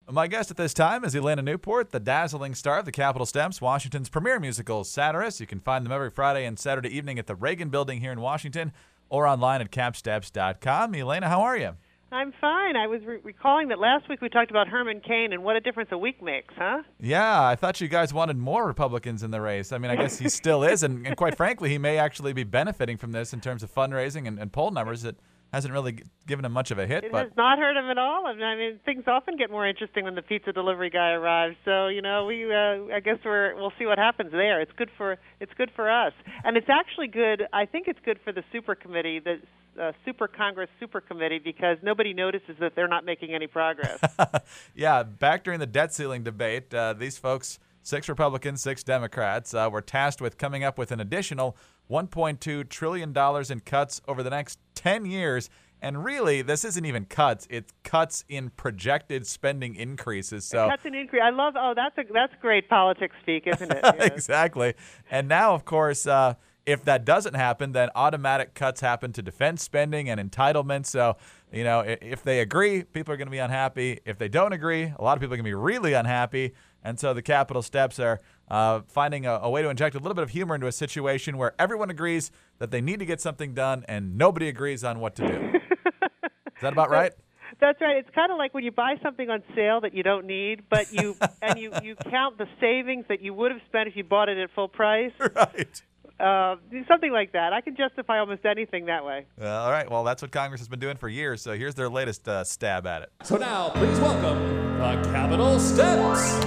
My guest at this time is Elena Newport, the dazzling star of the Capitol Steps, Washington's premier musical satirist. You can find them every Friday and Saturday evening at the Reagan Building here in Washington or online at capsteps.com. Elena, how are you? I'm fine. I was recalling that last week we talked about Herman Cain and what a difference a week makes, huh? Yeah, I thought you guys wanted more Republicans in the race. I mean, I guess he still is, and quite frankly, he may actually be benefiting from this in terms of fundraising and poll numbers. It hasn't really given him much of a hit. It has not hurt him at all. I mean, things often get more interesting when the pizza delivery guy arrives. So, I guess we'll see what happens there. It's good for us, and it's actually good. I think it's good for the super committee, the Super Congress Super Committee, because nobody notices that they're not making any progress. Yeah, back during the debt ceiling debate, these folks, 6 Republicans, 6 Democrats, were tasked with coming up with an additional $1.2 trillion in cuts over the next 10 years. And really, this isn't even cuts. It's cuts in projected spending increases. So cuts in increase. I love, that's great politics speak, isn't it? Exactly. And now, of course, if that doesn't happen, then automatic cuts happen to defense spending and entitlements. So, if they agree, people are going to be unhappy. If they don't agree, a lot of people are going to be really unhappy. And so the Capitol Steps are finding a way to inject a little bit of humor into a situation where everyone agrees that they need to get something done and nobody agrees on what to do. Is that about right? That's right. It's kind of like when you buy something on sale that you don't need, but you count the savings that you would have spent if you bought it at full price. Right. Something like that. I can justify almost anything that way. All right. Well, that's what Congress has been doing for years. So here's their latest stab at it. So now, please welcome the Capitol Steps.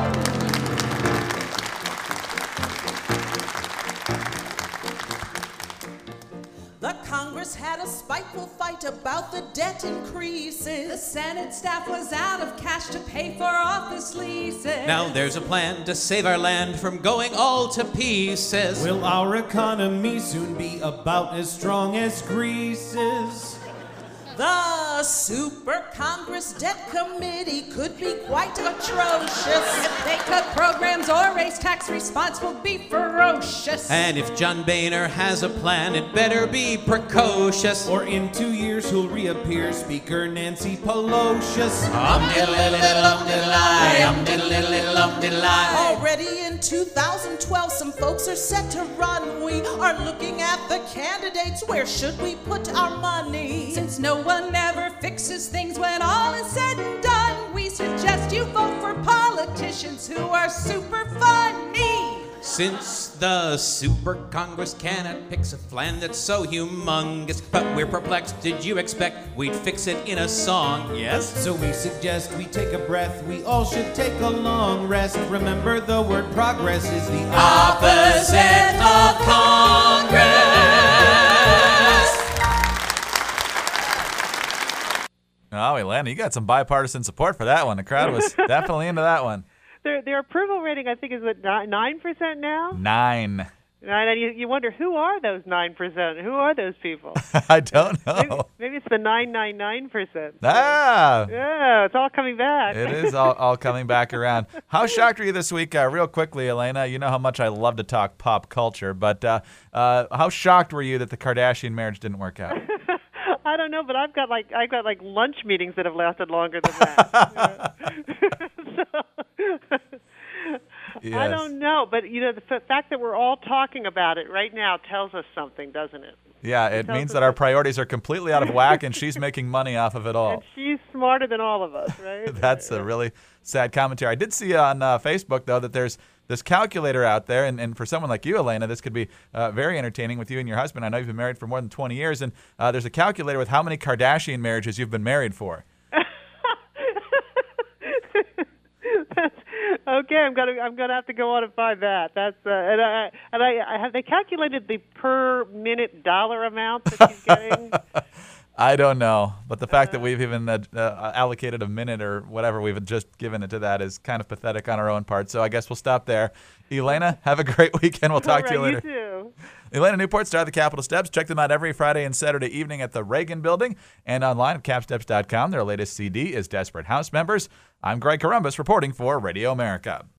The Congress had a spiteful fight about the debt increases. The Senate staff was out of cash to pay for office leases. Now there's a plan to save our land from going all to pieces. Will our economy soon be about as strong as Greece's? The Super Congress Debt Committee could be quite atrocious. If they cut programs or raise tax, response will be ferocious. And if John Boehner has a plan, it better be precocious. Or in 2 years he'll reappear Speaker Nancy Pelosius. Already in 2012, some folks are set to run. We are looking at the candidates. Where should we put our money? Since no one ever fixes things when all is said and done, we suggest you vote for politicians who are super funny. Since the Super Congress cannot fix a plan that's so humongous, but we're perplexed, did you expect we'd fix it in a song? Yes? So we suggest we take a breath. We all should take a long rest. Remember, the word progress is the opposite of Congress. Oh, Elena, you got some bipartisan support for that one. The crowd was definitely into that one. Their approval rating, I think, is at 9% now? 9. And you wonder, who are those 9%? Who are those people? I don't know. Maybe it's the 999%. Ah! Yeah, it's all coming back. It is all coming back around. How shocked were you this week? Real quickly, Elena, you know how much I love to talk pop culture, but how shocked were you that the Kardashian marriage didn't work out? I don't know, but I've got like lunch meetings that have lasted longer than that. Yes. I don't know, but the fact that we're all talking about it right now tells us something, doesn't it? Yeah, it means that our priorities are completely out of whack, and she's making money off of it all. And she's smarter than all of us, right? That's a really sad commentary. I did see on Facebook, though, that there's this calculator out there, and for someone like you, Elena, this could be very entertaining with you and your husband. I know you've been married for more than 20 years, and there's a calculator with how many Kardashian marriages you've been married for. Okay, I'm gonna have to go on and find that. That's I have they calculated the per minute dollar amount that she's getting. I don't know, but the fact that we've even allocated a minute or whatever we've just given it to that is kind of pathetic on our own part. So I guess we'll stop there. Elena, have a great weekend. We'll talk to you later. You too. Elena Newport, star of the Capitol Steps. Check them out every Friday and Saturday evening at the Reagan Building and online at capsteps.com. Their latest CD is Desperate House Members. I'm Greg Columbus reporting for Radio America.